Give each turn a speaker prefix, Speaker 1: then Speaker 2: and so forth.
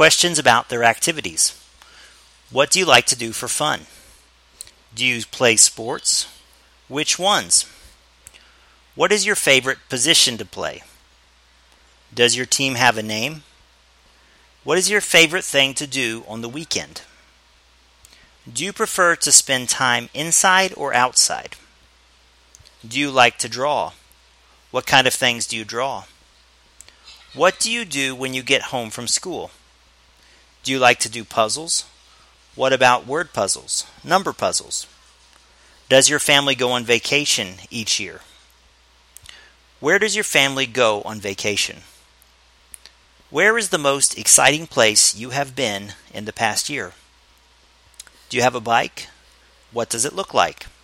Speaker 1: Questions about their activities. What do you like to do for fun? Do you play sports? Which ones? What is your favorite position to play? Does your team have a name? What is your favorite thing to do on the weekend? Do you prefer to spend time inside or outside? Do you like to draw? What kind of things do you draw? What do you do when you get home from school? Do you like to do puzzles? What about word puzzles, number puzzles? Does your family go on vacation each year? Where does your family go on vacation? Where is the most exciting place you have been in the past year? Do you have a bike? What does it look like?